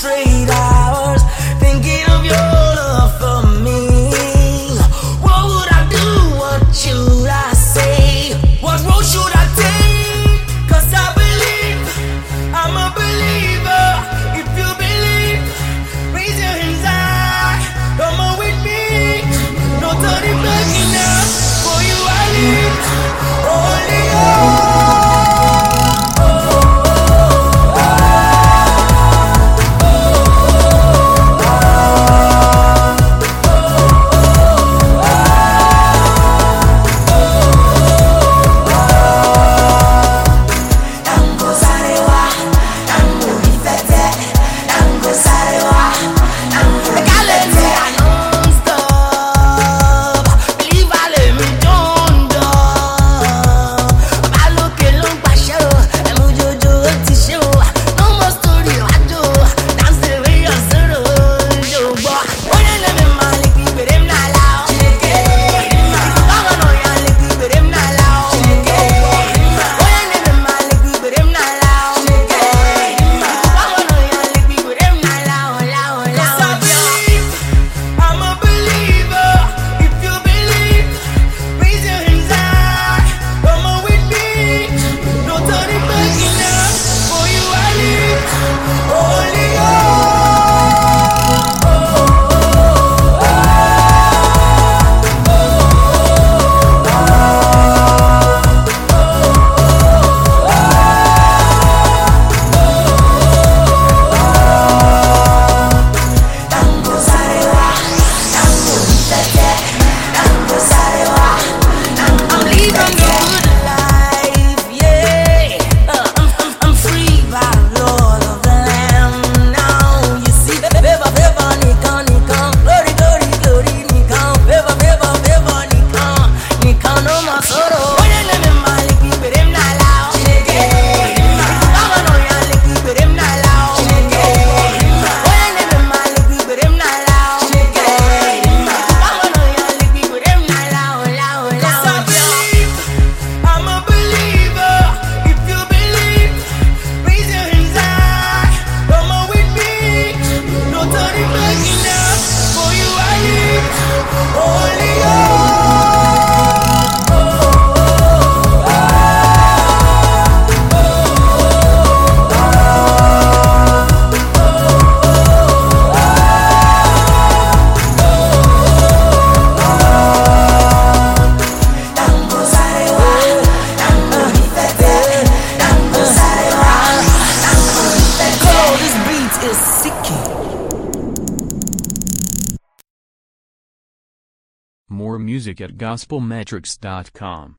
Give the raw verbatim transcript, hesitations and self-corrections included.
straight hours thinking of your love for me. What would I do? What should I say? What road should I take? Cause I believe, I'm a believer. If you believe, raise your hands high. Come on with me. No turning back enough. For you I live. Only you. More music at gospel metrics dot com.